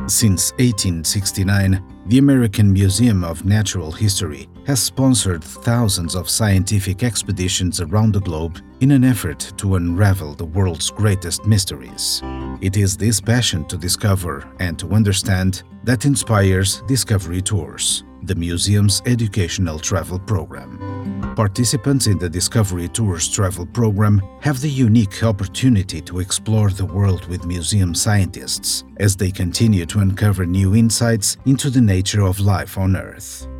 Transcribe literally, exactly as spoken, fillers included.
Since eighteen sixty-nine, the American Museum of Natural History has sponsored thousands of scientific expeditions around the globe in an effort to unravel the world's greatest mysteries. It is this passion to discover and to understand that inspires Discovery Tours, the museum's educational travel program. Participants in the Discovery Tours travel program have the unique opportunity to explore the world with museum scientists as they continue to uncover new insights into the nature of life on Earth.